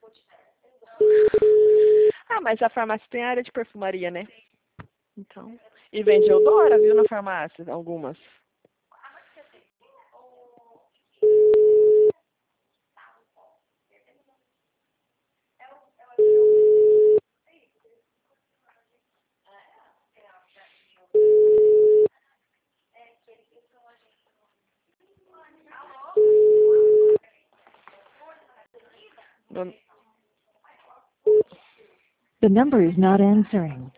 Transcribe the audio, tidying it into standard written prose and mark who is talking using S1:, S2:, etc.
S1: Ah, mas a farmácia tem área de perfumaria, né? Então. E vende Eudora, viu, na farmácia, algumas.
S2: The number is not answering.